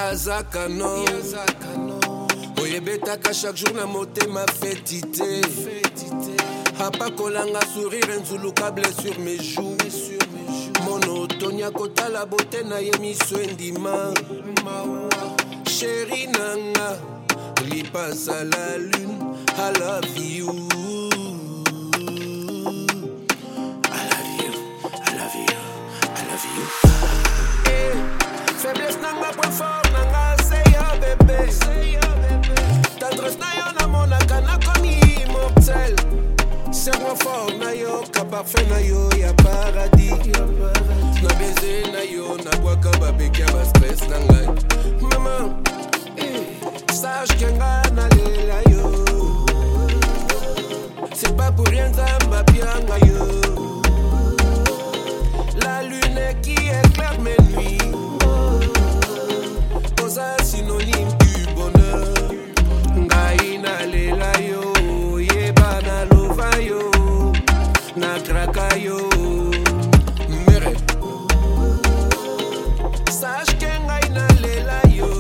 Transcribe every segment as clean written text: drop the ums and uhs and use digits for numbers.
Yazakano Oyebetaka chaque jour na motema fetité Apakolanga sourire nzuluka blessure mes joues Monotonia kota la beauté na yemiso endima Chérie nanga Lipas à la lune I love you Faiblesse nanga point fort nanga say yo bébé Tendresse na yo na monaka na komi immortel Serre-moi fort na yo ka parfait na yo ya paradis Na baiser na yo na boaka babeki ba stress na ngai Maman Sage kenga na lela yo C'est pas pour rien zamba pianga yo La lune qui éclaire mes nuits Synonyme du bonheur Ngai na lela yo Yeba na lova yo Na kraka yo Mere Sache que ngai na lela yo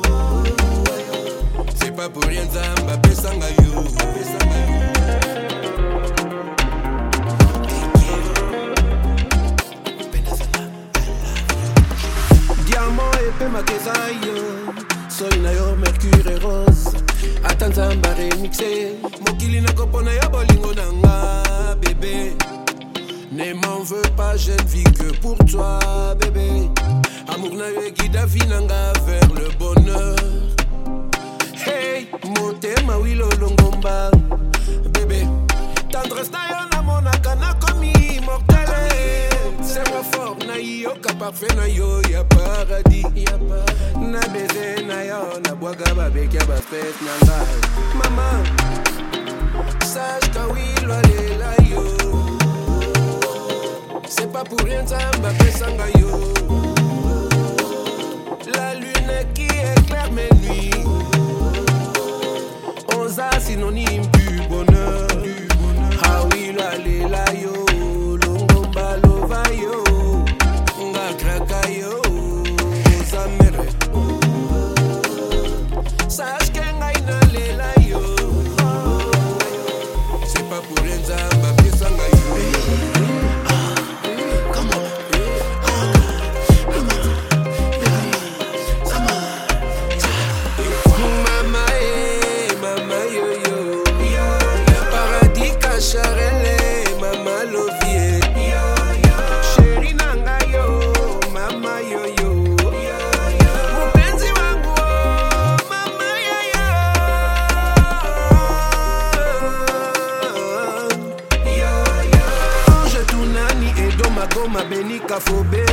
C'est pas pour rien zamba pesanga yo Diamant épais ma kezayo Soy na yo mercure et rose Atanzamba remixé Mokili na kopona yo bolingo nanga bébé Ne m'en veux pas, je ne vis que pour toi bébé Amour na yo guida vie nanga vers le bonheur Hey, motema wilo longomba Bébé, tendresse na yo na monaka na komi immortele Serre fort na yo ka parfait na yo ya paradis Na baiser na yo na boaka babeki ba stress na ngai Maman Sage ka wilo alela yo C'est pas pour rien zamba pesanga yo La lune qui éclaire mes nuits Oza synonyme du bonheur Ah wilo alela yo Longomba lova yo Nga kraka yo Oza mere Sache que ngai na lela yo C'est pas pour rien zamba pesanga yo Mama yo yo Paradis cacharele Mama lovie Chéri nanga yo Mama yo yo Mupenzi wangu Mama yo yo Ange tunani edo magoma benika fobe